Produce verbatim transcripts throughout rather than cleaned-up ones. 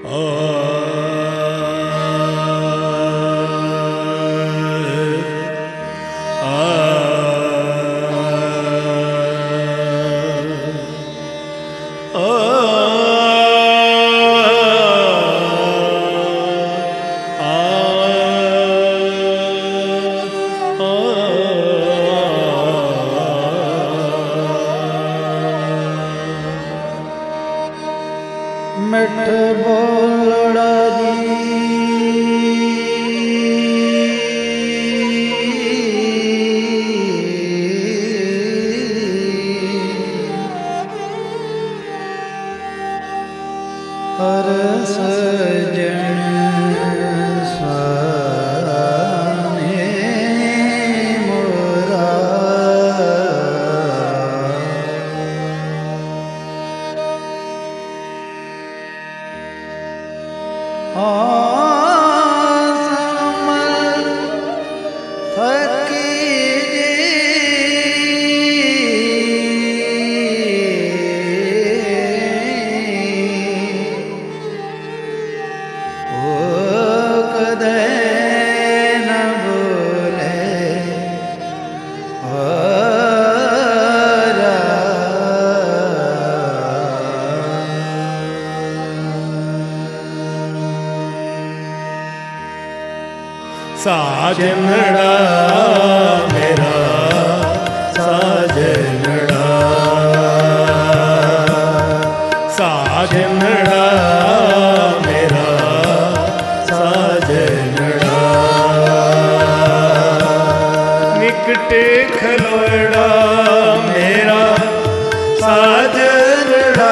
मिठ बोलड़ा जी हर सजन स्वाने मोरा साजनड़ा मेरा साजनड़ा साजनड़ा मेरा साजनड़ा निकटे खलोड़ा मेरा साजनड़ा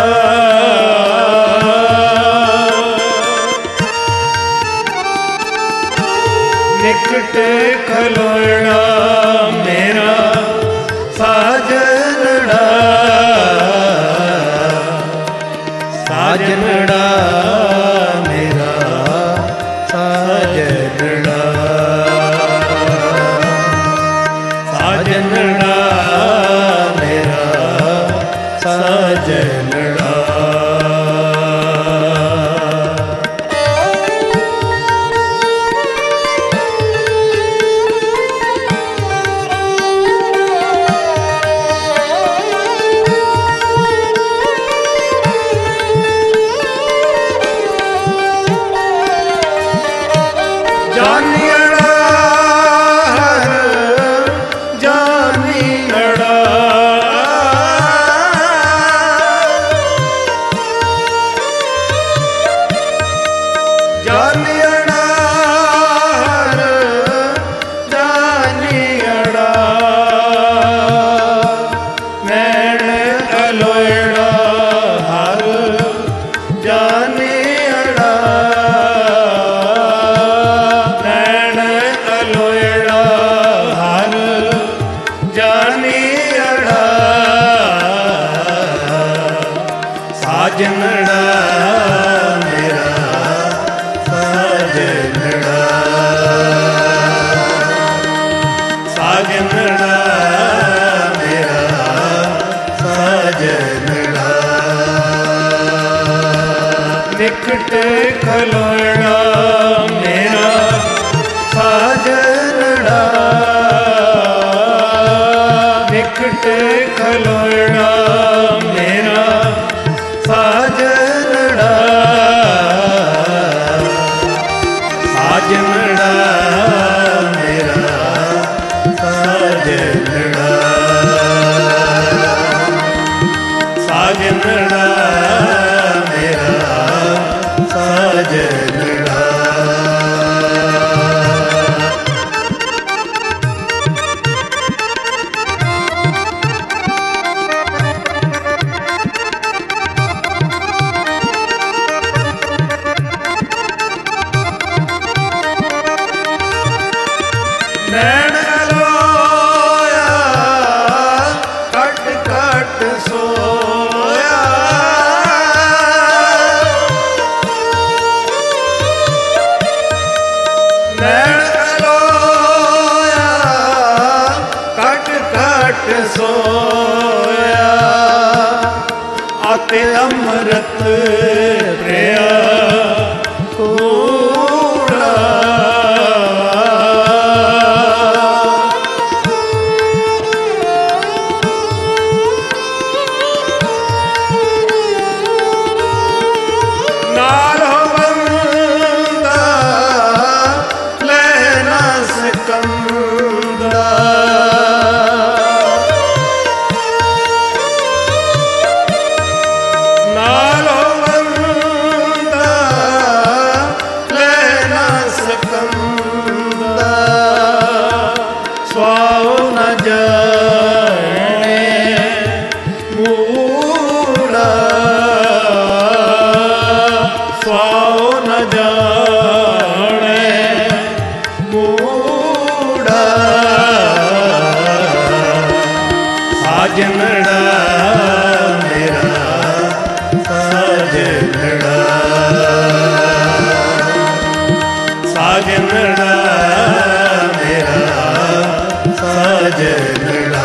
निकट खलोड़ा मेरा साजनड़ा साजनड़ा मेरा साजनड़ा साजनड़ा मेरा साजनड़ा साजनड़ा मेरा साजनड़ा साजनड़ा मेरा साजनड़ा निकट खलोड़ा मेरा साजनड़ा निकट खलोड़ा मेरा साजनड़ा साजनड़ा मेरा साजनड़ा साजनड़ा मेरा साजनड़ा नैन अलोया कट कट सोया नैन अलोया कट कट सोया आते अमृत प्रिया कूड़ा स्वाओ न जाने कूड़ा साजनड़ा मेरा साजनड़ा साजनड़ा मेरा साजनड़ा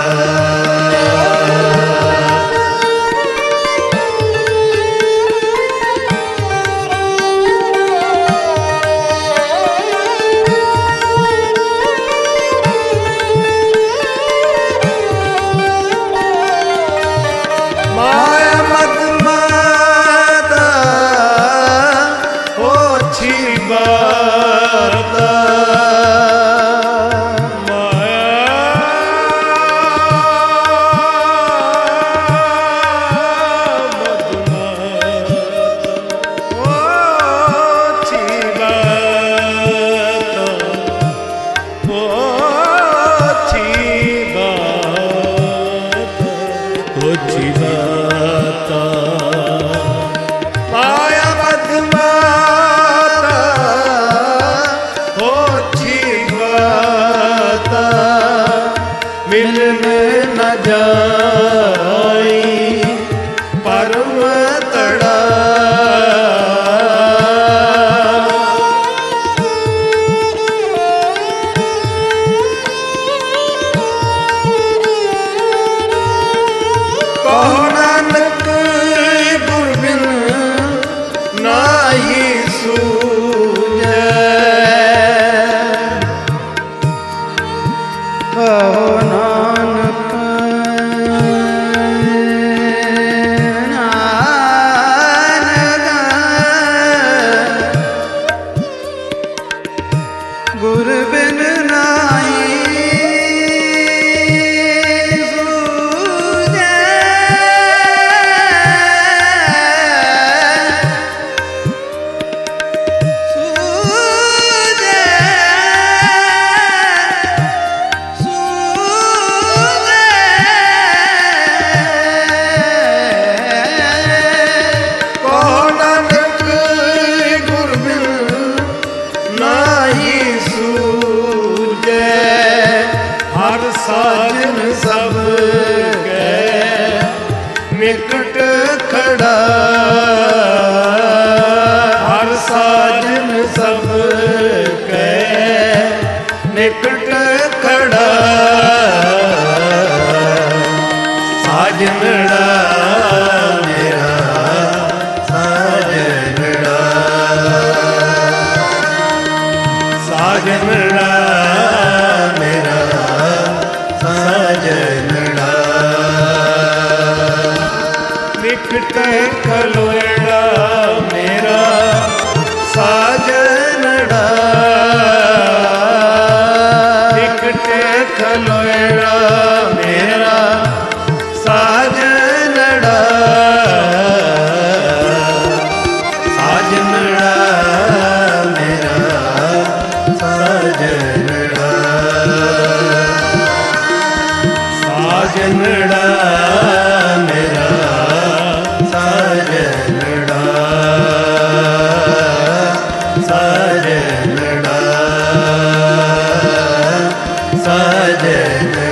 निकट खड़ा हर साजन सब के निकट खड़ा साजनड़ा मेरा साजनड़ा साजनड़ा मेरा साजनड़ा निकट खलोड़ा मेरा साजनड़ा निकट खलोड़ा मेरा साजनड़ा साजनड़ा मेरा साजनड़ा साजनड़ा मेरा साजनड़ा साजनड़ा साजनड़ा